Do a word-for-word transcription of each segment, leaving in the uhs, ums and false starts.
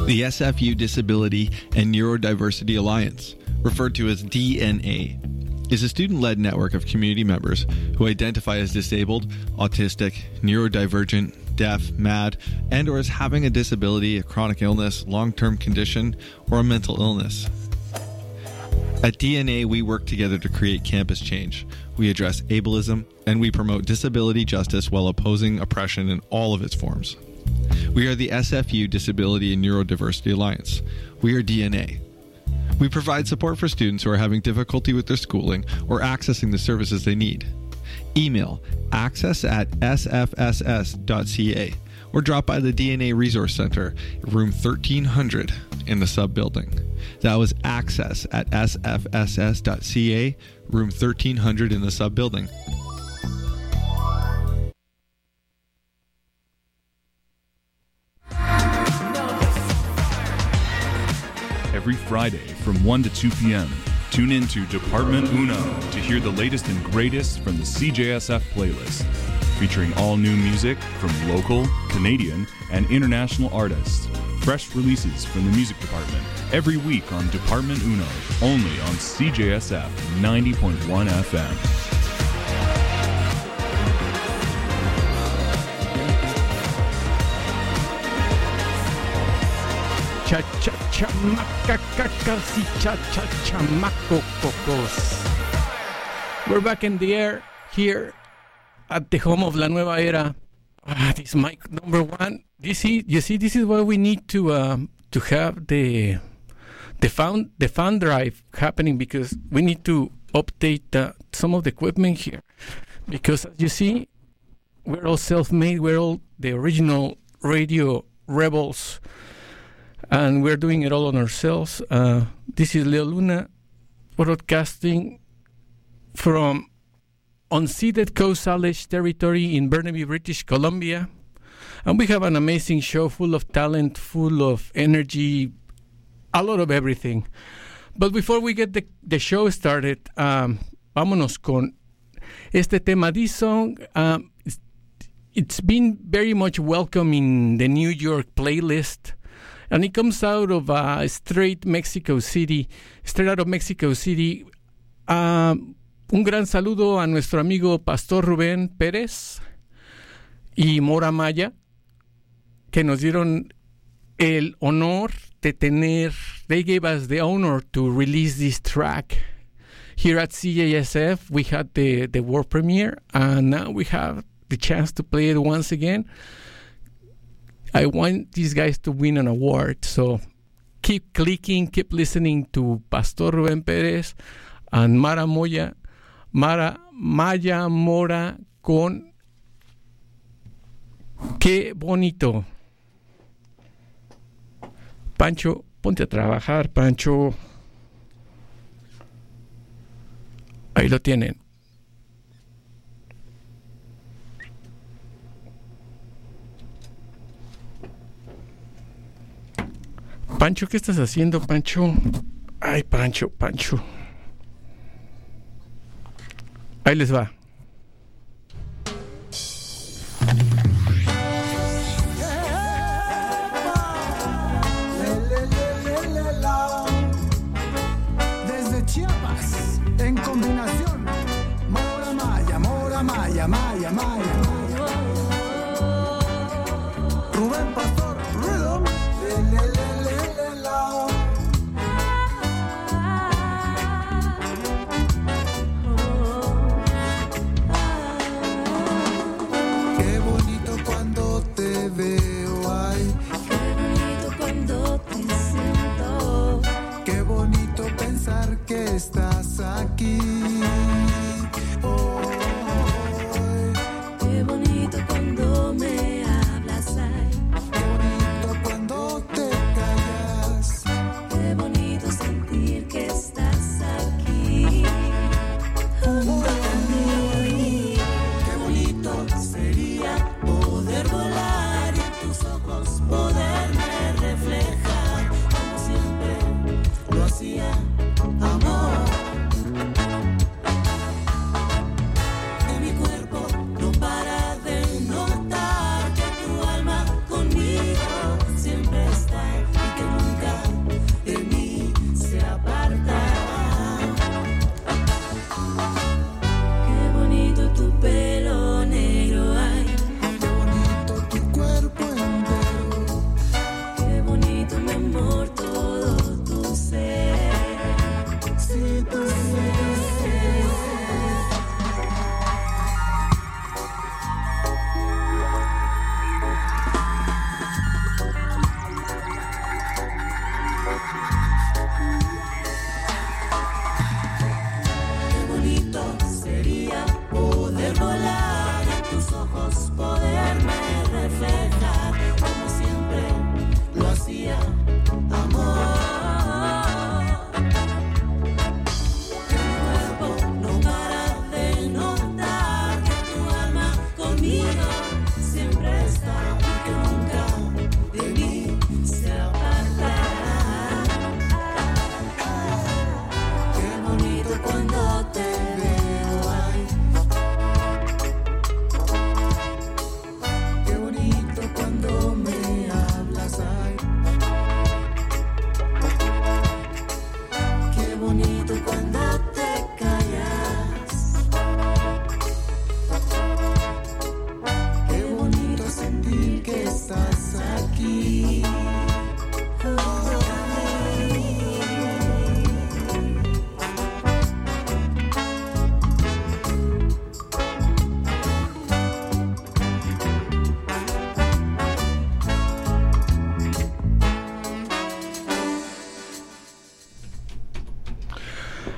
The S F U Disability and Neurodiversity Alliance, referred to as D N A, is a student-led network of community members who identify as disabled, autistic, neurodivergent, deaf, mad, and or as having a disability, a chronic illness, long-term condition, or a mental illness. At D N A, we work together to create campus change. We address ableism, and we promote disability justice while opposing oppression in all of its forms. We are the S F U Disability and Neurodiversity Alliance. We are D N A. We provide support for students who are having difficulty with their schooling or accessing the services they need. Email access at s f s s dot c a or drop by the D N A Resource Center, room thirteen hundred in the sub-building. That was access at s f s s dot c a, room thirteen hundred in the sub-building. Every Friday from one to two p.m., tune in to Department Uno to hear the latest and greatest from the C J S F playlist, featuring all new music from local, Canadian, and international artists. Fresh releases from the music department every week on Department Uno, only on C J S F ninety point one F M. Cha cha chamaca cacas y cha cha chamaco cocos. We're back in the air here at the home of La Nueva Era. Ah, this mic number one. You see, you see, this is why we need to um, to have the the found the fan drive happening, because we need to update uh, some of the equipment here. Because as you see, we're all self-made. We're all the original radio rebels. And we're doing it all on ourselves. Uh, this is Leo Luna, broadcasting from unceded Coast Salish territory in Burnaby, British Columbia. And we have an amazing show full of talent, full of energy, a lot of everything. But before we get the, the show started, um, vámonos con este tema. This song, um, it's, it's been very much welcome in the New York playlist. And it comes out of uh, straight Mexico City, straight out of Mexico City. Um, un gran saludo a nuestro amigo Pastor Rubén Pérez y Mora Maya, que nos dieron el honor de tener, they gave us the honor to release this track. Here at C J S F, we had the, the world premiere, and now we have the chance to play it once again. I want these guys to win an award, so keep clicking, keep listening to Pastor Rubén Pérez and Mara Moya, Mara Maya Mora con Qué Bonito. Pancho, ponte a trabajar, Pancho. Ahí lo tienen. Pancho, ¿qué estás haciendo, Pancho? Ay, Pancho, Pancho. Ahí les va. Desde Chiapas, en combinación, Mora Maya, Mora Maya, Maya, Maya. Rubén Pastor, Rhythm. Qué bonito cuando te veo, ay. Qué bonito cuando te siento. Qué bonito pensar que estás aquí. Oh, qué bonito cuando me hablas, ay. Qué bonito cuando te callas. Qué bonito sentir que estás aquí. Oh, qué bonito sería poder volar y en tus ojos poderme reflejar como siempre lo hacía, amor.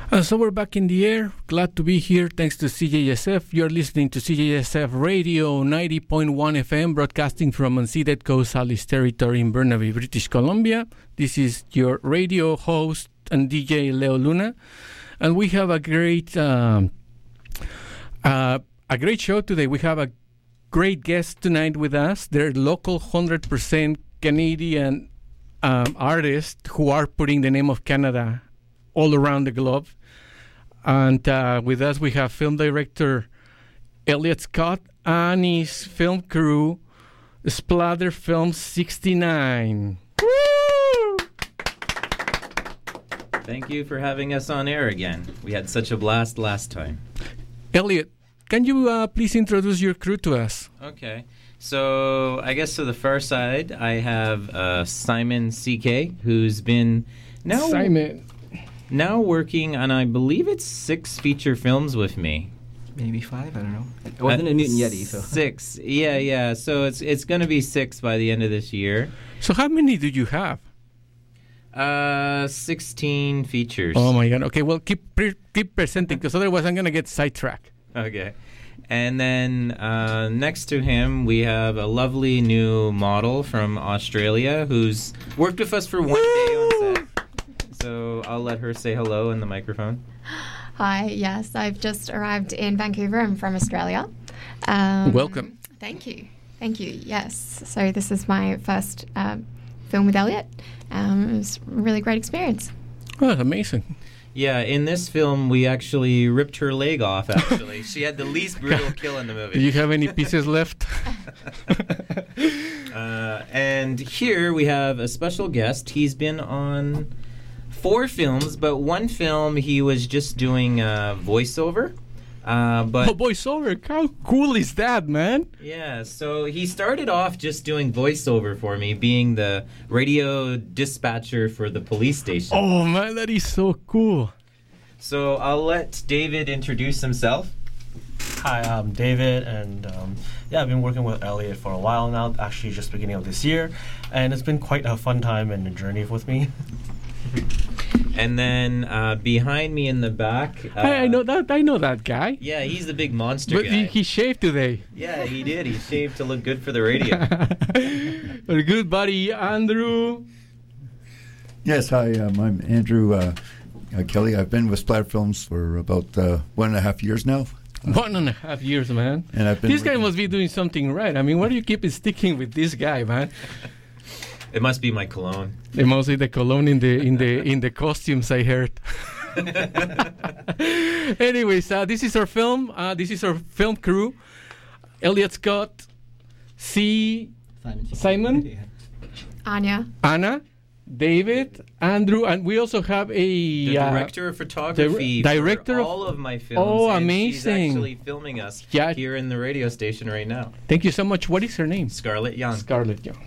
Uh, so we're back in the air. Glad to be here. Thanks to C J S F. You're listening to C J S F Radio ninety point one F M, broadcasting from unceded Coast Salish territory in Burnaby, British Columbia. This is your radio host and D J Leo Luna, and we have a great, um, uh, a great show today. We have a great guest tonight with us. They're local, one hundred percent Canadian um, artists who are putting the name of Canada all around the globe. And uh, with us, we have film director Elliot Scott and his film crew, Splatter Film sixty-nine. Woo! Thank you for having us on air again. We had such a blast last time. Elliot, can you uh, please introduce your crew to us? Okay. So I guess to the far side, I have uh, Simon C K, who's been now... Simon. Now working on, I believe it's six feature films with me. Maybe five, I don't know. It wasn't uh, a Newton Yeti, so. Six, yeah, yeah. So it's it's going to be six by the end of this year. So how many do you have? Uh, sixteen features. Oh my God. Okay, well, keep pre- keep presenting, because otherwise I'm going to get sidetracked. Okay. And then uh, next to him, we have a lovely new model from Australia who's worked with us for one day on set. So I'll let her say hello in the microphone. Hi, yes, I've just arrived in Vancouver. I'm from Australia. Um, Welcome. Thank you. Thank you, yes. So this is my first uh, film with Elliot. Um, it was a really great experience. Oh, that's amazing. Yeah, in this film, we actually ripped her leg off, actually. She had the least brutal kill in the movie. Do you have any pieces left? uh, and here we have a special guest. He's been on four films, but one film he was just doing uh, voiceover. Uh, but oh, voiceover! How cool is that, man? Yeah, so he started off just doing voiceover for me, being the radio dispatcher for the police station. Oh man, that is so cool. So I'll let David introduce himself. Hi, I'm David, and um, yeah, I've been working with Elliot for a while now, actually just beginning of this year, and it's been quite a fun time and a journey with me. And then uh, behind me in the back, uh, I, I know that. I know that guy. Yeah, he's the big monster but guy. He, he shaved today. Yeah, he did. He shaved to look good for the radio. Our good buddy Andrew. Yes, hi. Um, I'm Andrew uh, uh, Kelly. I've been with Splatter Films for about uh, one and a half years now. Uh, one and a half years, man. And I've been this guy working. must be doing something right. I mean, why do you keep sticking with this guy, man? It must be my cologne. It must be the cologne in the in the in the costumes, I heard. Anyways, uh, this is our film. Uh, this is our film crew. Elliot Scott, C. Simon. Simon, Anya. Anna, David, Andrew, and we also have a The uh, director of photography dir- for director of- all of my films. Oh, and amazing. She's actually filming us Yeah. here in the radio station right now. Thank you so much. What is her name? Scarlett Young. Scarlett Young.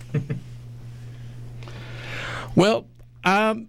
Well, um,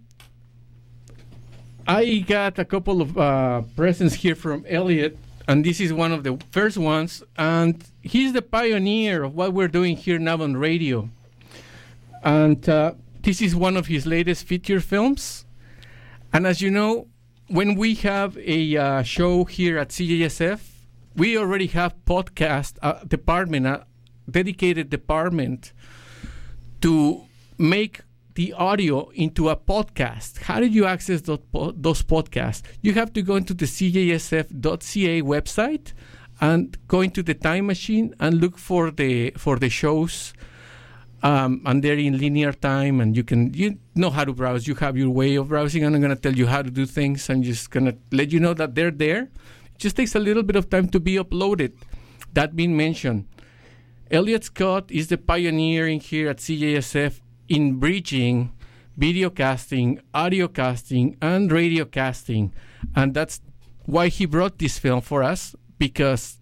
I got a couple of uh, presents here from Elliot, and this is one of the first ones. And he's the pioneer of what we're doing here now on radio. And uh, this is one of his latest feature films. And as you know, when we have a uh, show here at C J S F, we already have podcast uh, department, a dedicated department to make the audio into a podcast. How did you access those, po- those podcasts? You have to go into the C J S F dot C A website and go into the time machine and look for the for the shows. Um, and they're in linear time, and you can you know how to browse. You have your way of browsing, and I'm going to tell you how to do things. I'm just going to let you know that they're there. It just takes a little bit of time to be uploaded. That being mentioned, Elliot Scott is the pioneer in here at C J S F in bridging video casting, audio casting, and radio casting. And that's why he brought this film for us, because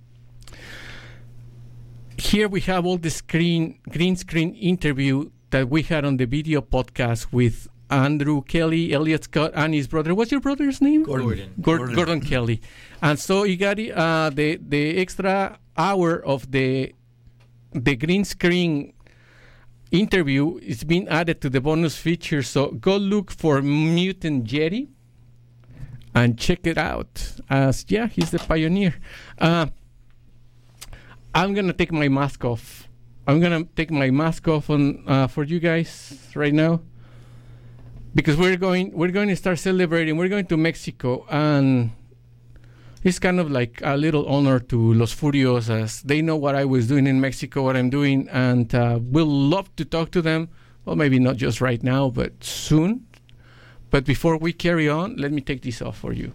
here we have all the screen green screen interview that we had on the video podcast with Andrew Kelly, Elliot Scott, and his brother. What's your brother's name? Gordon. Gordon, Gordon. Gordon Kelly. And so you got uh, the the extra hour of the the green screen interview is being added to the bonus feature. So go look for Mutant Yeti. and check it out. As yeah, he's the pioneer. Uh, I'm gonna take my mask off. I'm gonna take my mask off on uh, for you guys right now, because we're going we're going to start celebrating. We're going to Mexico, and it's kind of like a little honor to Los Furios, as they know what I was doing in Mexico, what I'm doing, and uh, we'll love to talk to them. Well, maybe not just right now, but soon. But before we carry on, let me take this off for you.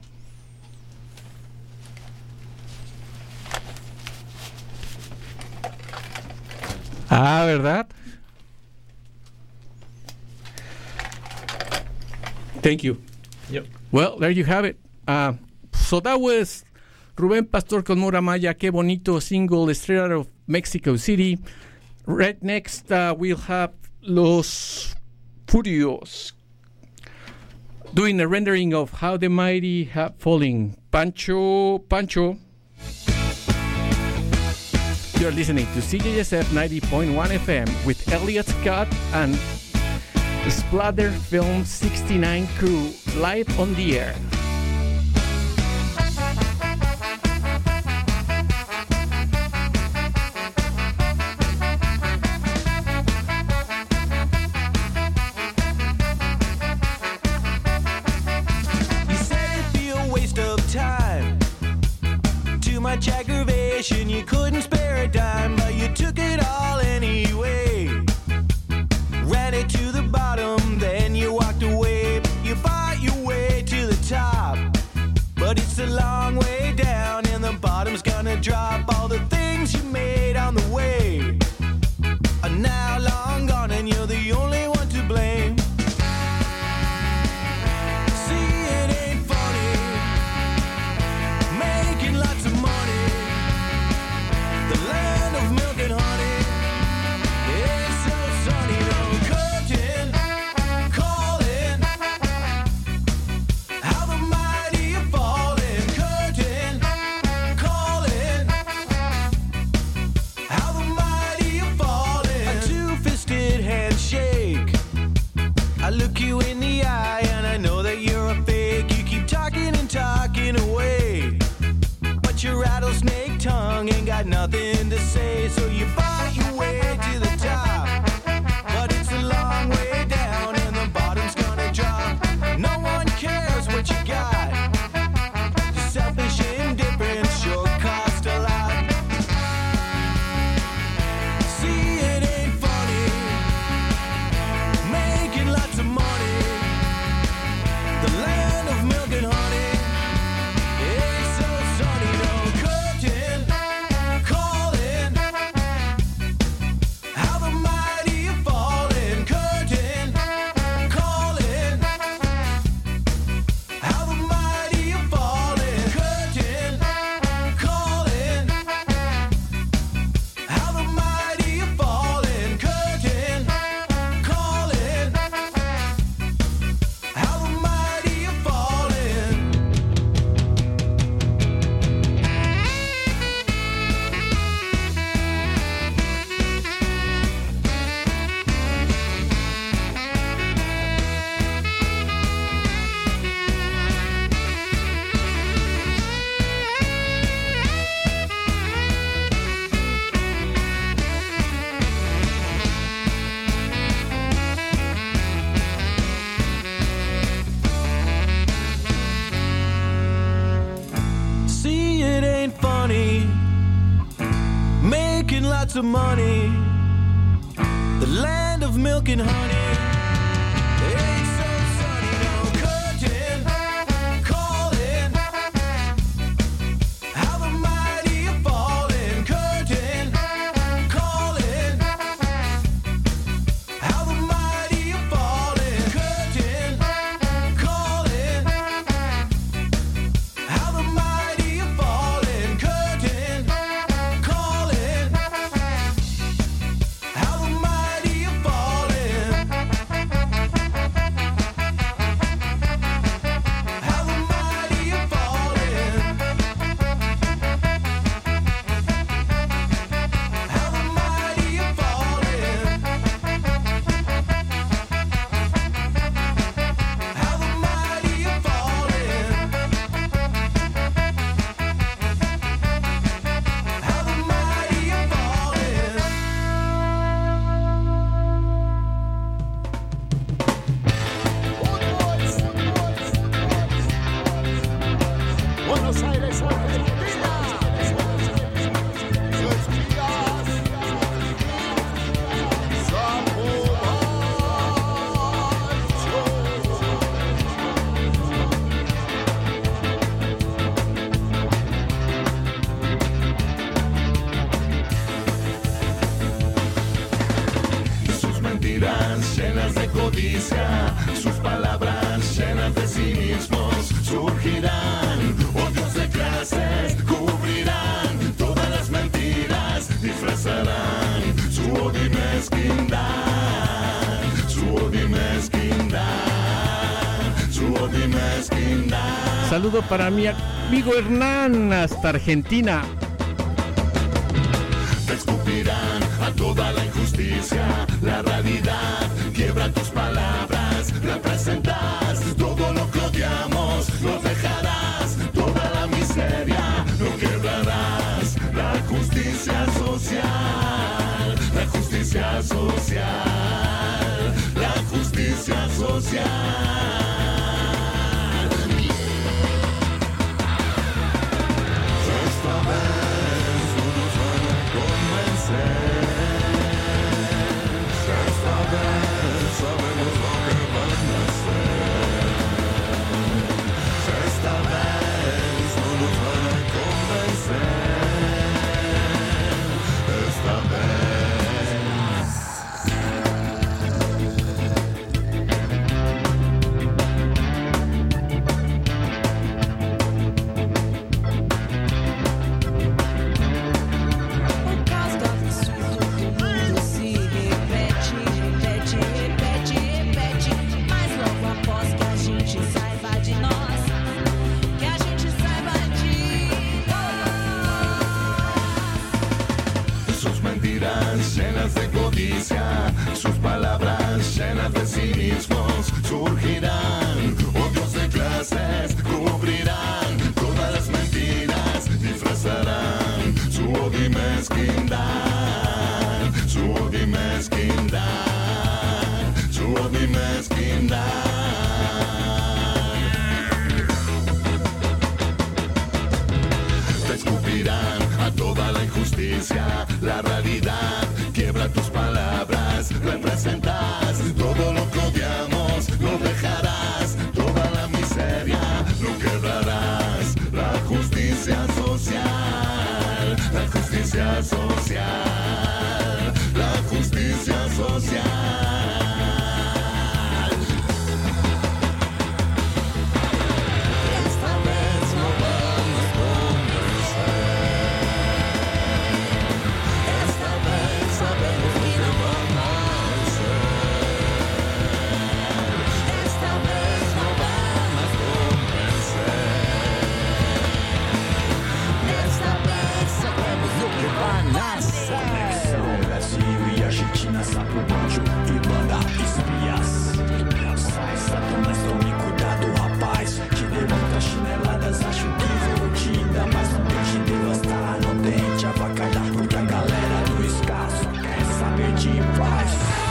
Ah, ¿verdad? Thank you. Yep. Well, there you have it. Uh, so that was Rubén Pastor con Mora Maya. Qué bonito single, straight out of Mexico City. Right next, uh, we'll have Los Furios doing a rendering of How the Mighty Have Fallen. Pancho, Pancho. You're listening to C J S F ninety point one F M with Elliot Scott and Splatter Film sixty-nine crew live on the air. You said it'd be a waste of time. Too much aggravation, you couldn't spare a dime, but you took it all anyway. Ran it to the bottom, then you walked away. You fought your way to the top, but it's a long way down, and the bottom's gonna drop. All the things you made on the way are now long gone, and you're the only one to blame. See, it ain't funny, making lots of money. The land of milk and honey, it's so sunny. No curtain calling, how the mighty have fallen. Curtain calling, how the mighty have fallen. A two-fisted handshake, I look you in the eye and I know that you're a fake. You keep talking and talking away, but your rattlesnake tongue ain't got nothing to say. So you fought your way to the top, but it's a long way down, and the bottom's gonna drop. No one cares what you got. Your selfish indifference sure cost a lot. See, it ain't funny, making lots of money. The land of milk and honey, it's so sunny. No curtain calling, how the mighty have fallen. Curtain calling, how the mighty have fallen. Curtain calling, how the mighty have fallen. Curtain calling, how the mighty have fallen. See, it ain't funny, making lots of money. The land of milk and honey, it's so sunny. No curtain calling, how the mighty have fallen. Curtain calling, how the mighty have fallen. Curtain calling, how the mighty have fallen. Curtain calling, how the mighty have fallen. Llenas de codicia, sus palabras llenas de cinismos surgirán, odios de clases cubrirán todas las mentiras, disfrazarán su odio y mezquindad, su odio y mezquindad, su odio y mezquindad. Saludo para mi amigo Hernán hasta Argentina. Te escupirán a toda la injusticia, la realidad, quiebra tus palabras, representas todo lo que odiamos, lo dejarás, toda la miseria, lo quebrarás, la justicia social, la justicia social, la justicia social. Esta vez no nos van a convencer. Esta vez sabemos lo que van a hacer. Esta vez no nos van a convencer. Esta llenas de codicia, sus palabras llenas de cinismos surgirán, odios de clases cubrirán todas las mentiras, disfrazarán su odio y mezquindad, su odio y mezquindad, su odio y mezquindad. Te escupirán a toda la injusticia, la realidad, quiebra tus palabras, representas todo lo que odiamos, lo dejarás, toda la miseria, lo quebrarás, la justicia social, la justicia social, la justicia social. Esta vez no vamos a convencer. Esta vez sabemos que no vamos a hacer. Esta vez no vamos a convencer. Esta vez sabemos lo que van a hacer. Brasil e Argentina, sapo, banjo e banda espias. Sai, Satanás, tome cuidado, rapaz. Que levanta chineladas, acho que vou te dar. Mas não tente devastar, não tente avacalhar. Porque a galera do ska só quer saber de paz.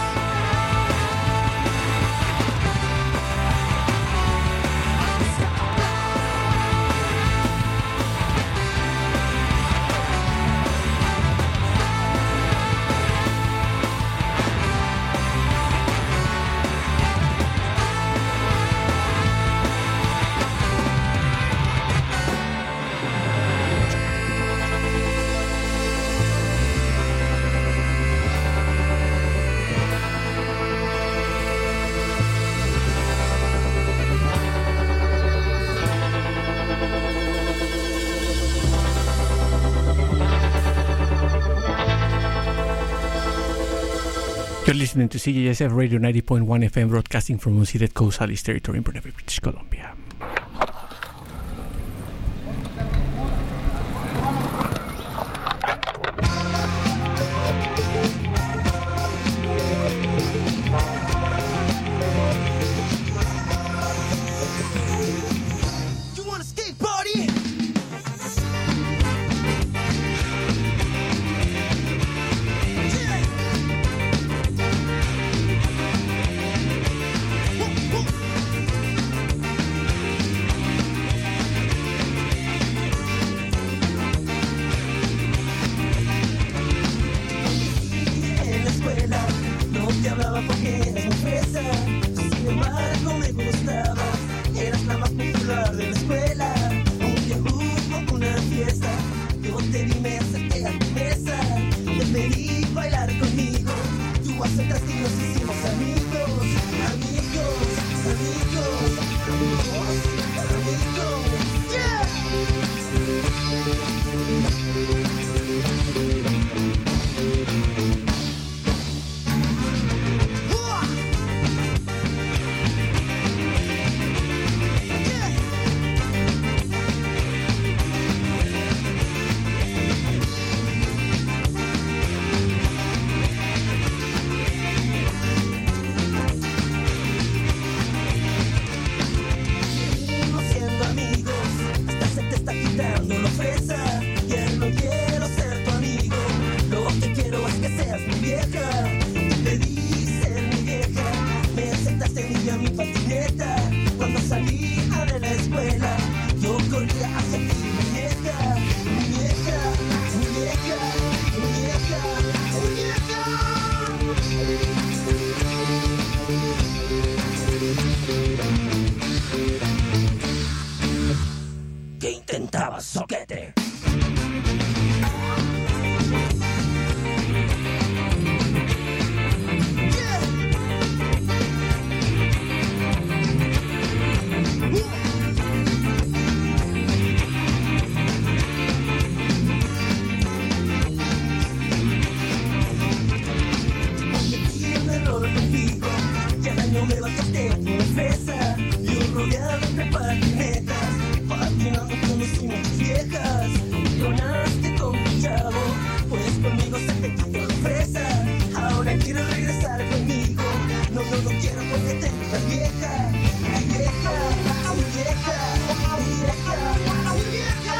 You're listening to C J S F Radio ninety point one F M, broadcasting from unceded Coast Salish territory in Burnaby, British Columbia. You wanna skate party? intentaba soquete. Me bajaste a tu defensa, yo rodeado de patinetas, patinando con mis cimas viejas. Donaste con tu chavo, pues conmigo se te quitó la fresa. Ahora quieres regresar conmigo, no, no, no quiero porque tengo una vieja. Mi vieja, mi vieja, mi vieja, mi vieja.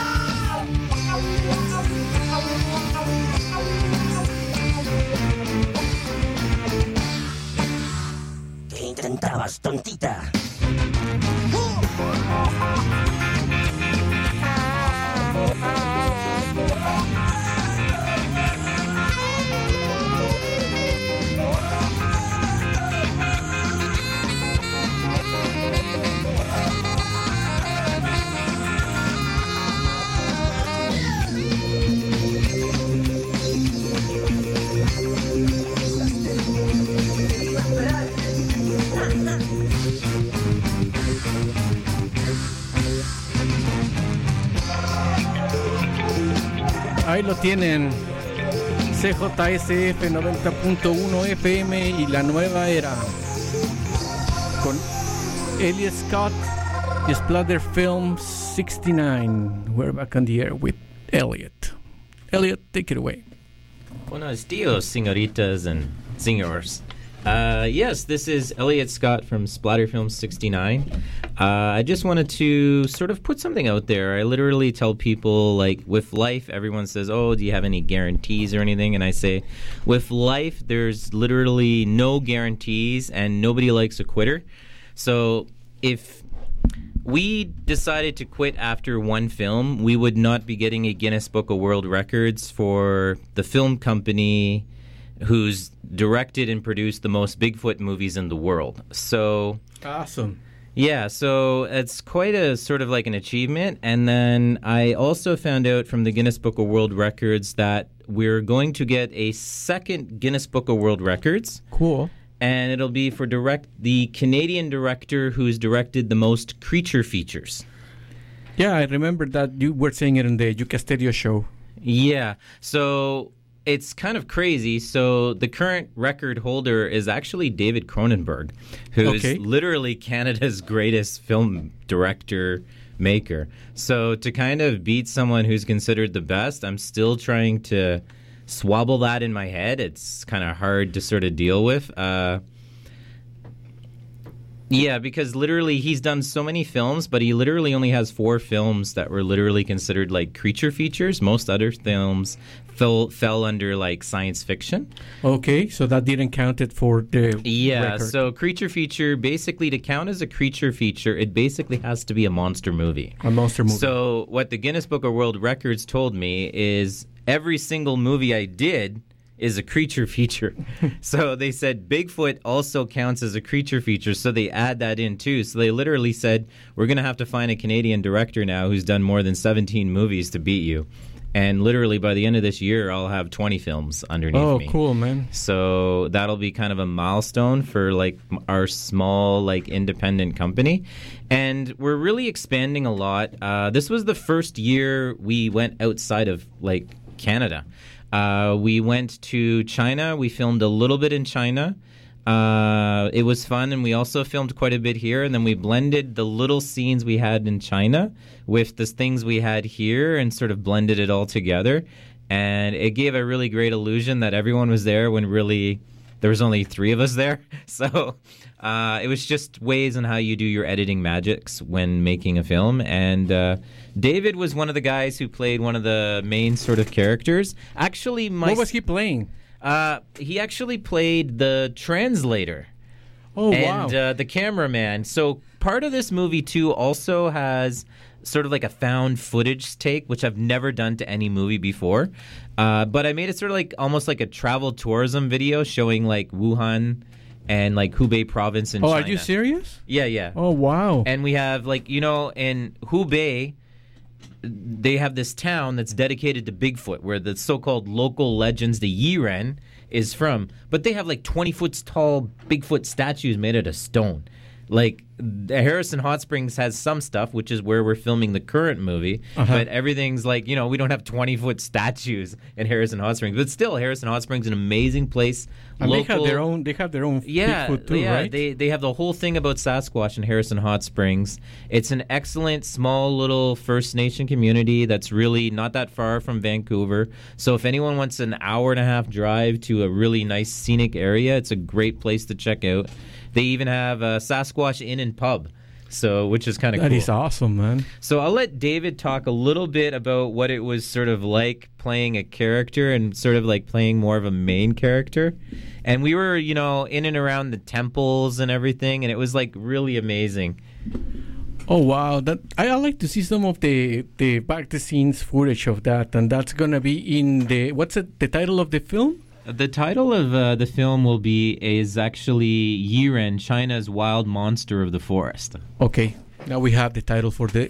¿Qué intentabas, tontita? Ahí lo tienen, C J S F noventa punto uno F M y La Nueva Era, con Elliot Scott y Splatter Film sixty-nine. We're back on the air with Elliot. Elliot, take it away. Buenos dias, señoritas and señors. Uh, yes, this is Elliot Scott from Splatter Film sixty-nine. Uh, I just wanted to sort of put something out there. I literally tell people, like, with life, everyone says, oh, do you have any guarantees or anything? And I say, with life, there's literally no guarantees, and nobody likes a quitter. So if we decided to quit after one film, we would not be getting a Guinness Book of World Records for the film company who's directed and produced the most Bigfoot movies in the world. So awesome. Yeah, so it's quite a sort of like an achievement. And then I also found out from the Guinness Book of World Records that we're going to get a second Guinness Book of World Records. Cool. And it'll be for direct the Canadian director who's directed the most creature features. Yeah, I remember that you were saying it in the U K Stereo show. Yeah, so it's kind of crazy. So the current record holder is actually David Cronenberg, who's Okay. literally Canada's greatest film director maker. So to kind of beat someone who's considered the best, I'm still trying to swabble that in my head. It's kind of hard to sort of deal with. Uh, yeah, because literally he's done so many films, but he literally only has four films that were literally considered like creature features. Most other films fell fell under like science fiction. Okay, so that didn't count it for the Yeah, record. so creature feature, basically to count as a creature feature, it basically has to be a monster movie. A monster movie. So what the Guinness Book of World Records told me is every single movie I did is a creature feature. So they said Bigfoot also counts as a creature feature, so they add that in too. So they literally said, we're going to have to find a Canadian director now who's done more than seventeen movies to beat you. And literally by the end of this year, I'll have twenty films underneath Oh, me. cool, man. So that'll be kind of a milestone for like m- our small like independent company. And we're really expanding a lot. Uh, this was the first year we went outside of like Canada. Uh, we went to China. We filmed a little bit in China. Uh, it was fun, and we also filmed quite a bit here. And then we blended the little scenes we had in China with the things we had here and sort of blended it all together. And it gave a really great illusion that everyone was there when really there was only three of us there. So uh, it was just ways on how you do your editing magics when making a film. And uh, David was one of the guys who played one of the main sort of characters. Actually, my What was he playing? Uh, he actually played the translator. Oh, and, wow. uh, the cameraman. So part of this movie, too, also has sort of like a found footage take, which I've never done to any movie before. Uh, but I made it sort of like almost like a travel tourism video showing like Wuhan and like Hubei province in oh, China. are you serious? Yeah, yeah. Oh, wow. And we have like, you know, in Hubei, they have this town that's dedicated to Bigfoot, where the so-called local legends, the Yiren, is from. But they have like twenty foot tall Bigfoot statues made out of stone. Like, the Harrison Hot Springs has some stuff, which is where we're filming the current movie. Uh-huh. But everything's like, you know, we don't have twenty foot statues in Harrison Hot Springs. But still, Harrison Hot Springs is an amazing place. And Local, they have their own. They have their own yeah, Bigfoot too, yeah, right? They they have the whole thing about Sasquatch in Harrison Hot Springs. It's an excellent small little First Nation community that's really not that far from Vancouver. So if anyone wants an hour and a half drive to a really nice scenic area, it's a great place to check out. They even have a Sasquatch Inn and Pub, so which is kind of cool. That is awesome, man. So I'll let David talk a little bit about what it was sort of like playing a character and sort of like playing more of a main character. And we were, you know, in and around the temples and everything, and it was like really amazing. Oh wow! That I I like to see some of the the back the scenes footage of that, and that's gonna be in the what's it? The title of the film? The title of uh, the film will be is actually Yiren, China's Wild Monster of the Forest. Okay, now we have the title for the